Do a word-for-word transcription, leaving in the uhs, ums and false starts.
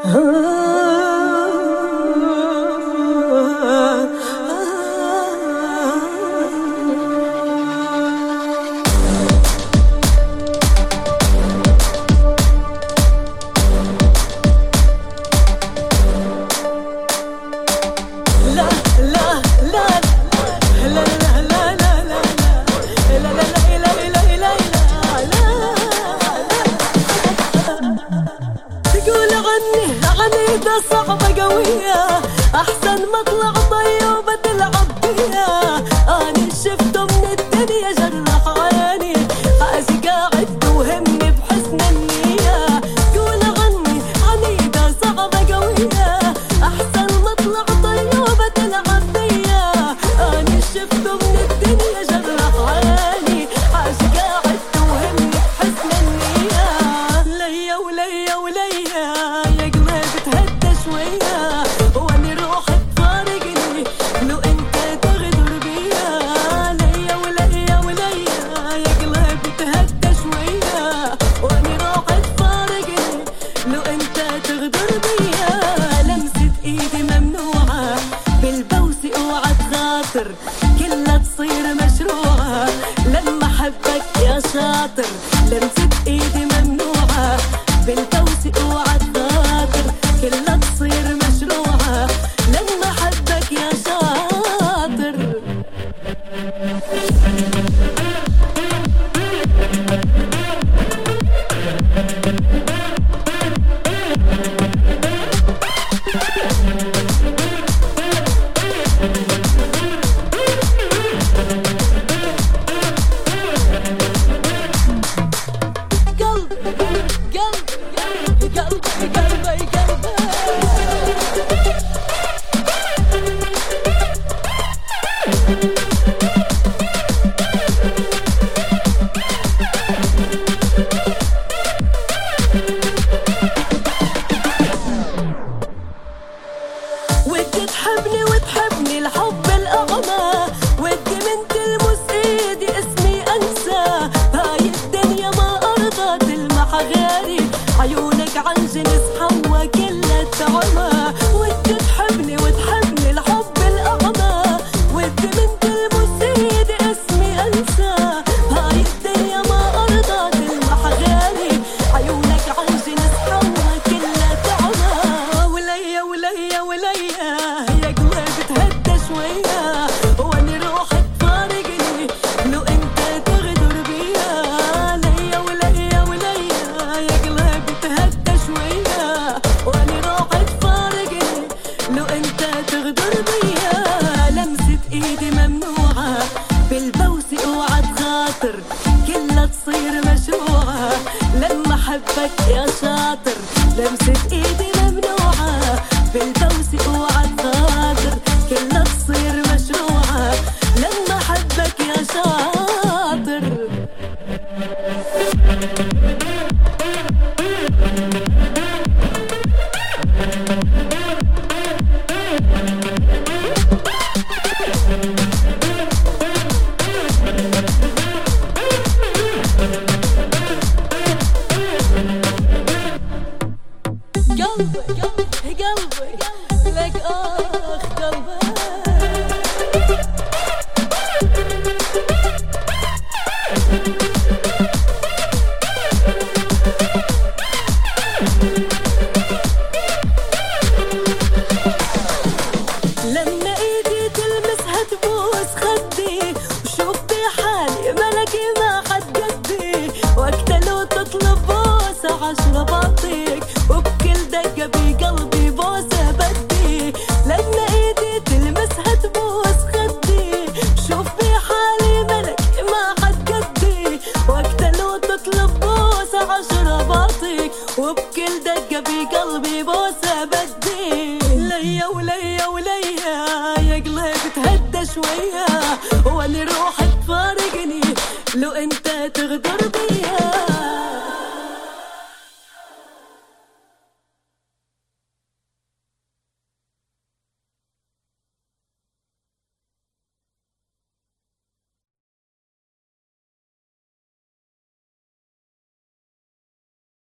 عنيدة صعبة قوية، أحسن مطلع طيوبة تلعب بيها. أنا شفته من الدنيا جرح عيني، حاسي قاعد توهمني بحسن النية. قول عني عنيدة صعبة قوية، أحسن مطلع طيوبة تلعب بيها. أنا شفته من الدنيا جرح عيني، حاسي قاعد توهمني بحسن النية. ليا وليا وليا تهدى شوية، واني روحك فارقني لو انت تغدر بيا. ليا وليا وليا يا قلبي تهدى شوية، واني روحك فارقني لو انت تغدر بيا. لمسة ايدي ممنوعة بالبوس، اوعى تخاطر كلها تصير مشروعة لما حبك يا شاطر. لمسة ايدي ممنوعة بالبوس، اوعى تخاطر كلها تصير مشروعة لما حبك يا شاطر. ودي تحبني وتحبني الحب الأعمى، ودي من تلمس ايدي اسمي انسى. هاي الدنيا ما ارضى تلمح غيري، عيونك عن جنس حوا كلها تعمى. ودي تحبني وتحبني الحب الأعمى، ودي من تلمس ايدي اسمي انسى. هاي الدنيا ما ارضى تلمح غيري، عيونك عن جنس حوا كلها تعمى. وليا وليا وليا يا قلبي تهدى شوية، واني روحك فارقني لو انت تغدر بيا. ليا وليا وليا يا قلبي تهدى شوية، واني روحك فارقني لو انت تغدر بيا. لمسة ايدي ممنوعة بالبوس، اوعى تخاطر كلها تصير مشروعة لما حبك يا شاطر. لمسة ايدي ممنوعة بالبوس، اوعى تخاطر كلها تصير مشروعة لما حبك يا شاطر. قلبي قلبي لك اخ قلبي. لما ايدي تلمسها تبوس خدي، وشوف بحالي ملكي ما حد قدي. وقت لو تطلب بوسة عشرة بعطيك، وبكل دقة بقلبي بوسة بدي. لما ايدي تلمسها تبوس خدي، شوف بحالي ملكي ما حد قدي. وقت لو تطلب بوسة عشرة بعطيك، وبكل دقة بقلبي بوسة بدي. ليا وليا وليا يا قلبي تهدى شوية، واني روحك فارقني لو انت